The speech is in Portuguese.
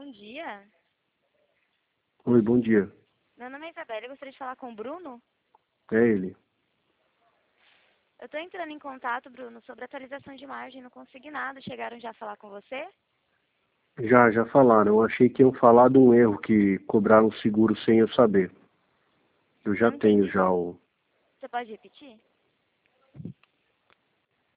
bom dia. Oi, bom dia. Meu nome é Isabela, eu gostaria de falar com o Bruno. É ele. Eu estou entrando em contato, Bruno, sobre atualização de margem no consignado. Chegaram já a falar com você? Já falaram. Eu achei que iam falar de um erro que cobraram seguro sem eu saber. Eu Eu já não tenho entendi. já o... Você pode repetir?